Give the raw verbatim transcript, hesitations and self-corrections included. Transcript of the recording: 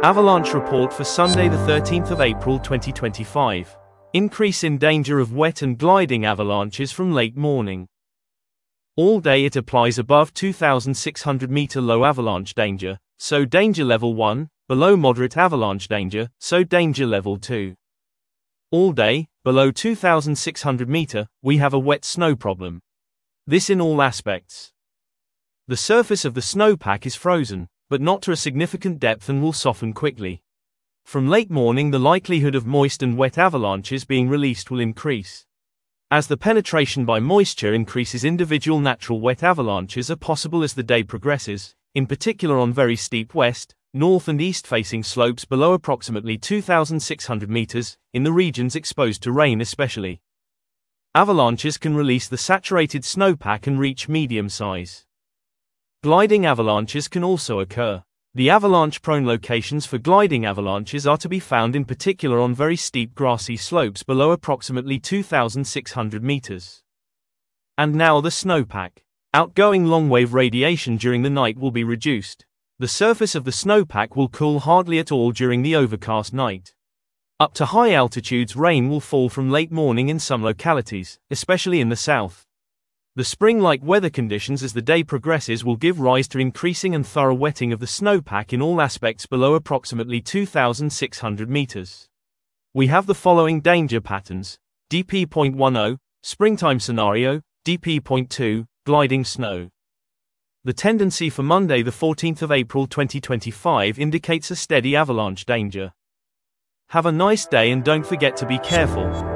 Avalanche report for Sunday the thirteenth of April twenty twenty-five. Increase in danger of wet and gliding avalanches from late morning. All day it applies above two thousand six hundred meter low avalanche danger, so danger level one, below moderate avalanche danger, so danger level two. All day, below two thousand six hundred meter, we have a wet snow problem. This in all aspects. The surface of the snowpack is frozen, but not to a significant depth and will soften quickly. From late morning the likelihood of moist and wet avalanches being released will increase. As the penetration by moisture increases, individual natural wet avalanches are possible as the day progresses, in particular on very steep west, north and east facing slopes below approximately two thousand six hundred meters, in the regions exposed to rain especially. Avalanches can release the saturated snowpack and reach medium size. Gliding avalanches can also occur. The avalanche-prone locations for gliding avalanches are to be found in particular on very steep grassy slopes below approximately two thousand six hundred meters. And now the snowpack. Outgoing long-wave radiation during the night will be reduced. The surface of the snowpack will cool hardly at all during the overcast night. Up to high altitudes, rain will fall from late morning in some localities, especially in the south. The spring-like weather conditions as the day progresses will give rise to increasing and thorough wetting of the snowpack in all aspects below approximately two thousand six hundred meters. We have the following danger patterns: D P zero point ten, springtime scenario, D P zero point two, gliding snow. The tendency for Monday the fourteenth of April twenty twenty-five indicates a steady avalanche danger. Have a nice day and don't forget to be careful.